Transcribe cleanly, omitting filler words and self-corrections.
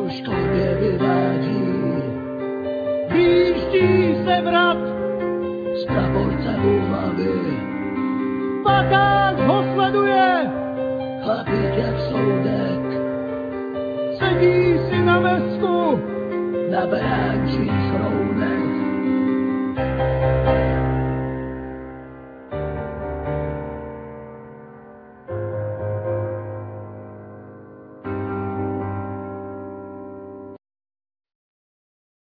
už tobě vyvádí. Výjíždí se vrat z praporce u hlavy. Pakák ho sleduje, chlapík jak soudek. Sedí si na vesku na beránčích rounech.